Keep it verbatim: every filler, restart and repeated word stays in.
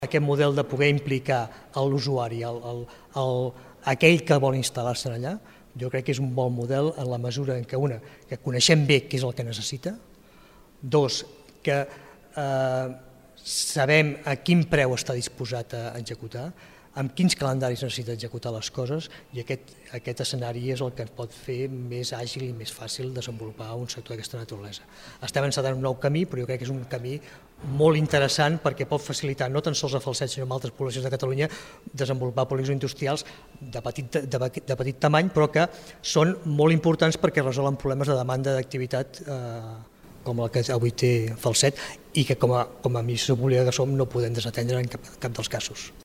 Aquest model de poder implicar l'usuari, el, el, el, aquell que vol instal·lar-se allà, jo crec que és un bon model en la mesura en què, una, que coneixem bé què és el que necessita, dos, que eh, sabem a quin preu està disposat a executar, amb quins calendaris necessita executar les coses, i aquest, aquest escenari és el que ens pot fer més àgil i més fàcil desenvolupar un sector d'aquesta naturalesa. Estem encetant un nou camí, però jo crec que és un camí molt interessant perquè pot facilitar no tan sols a Falset sinó a altres poblacions de Catalunya desenvolupar polígons industrials de petit, de, de petit tamany, però que són molt importants perquè resolen problemes de demanda d'activitat eh, com el que avui té Falset i que com a, com a administració pública que som no podem desatendre en cap, cap dels casos.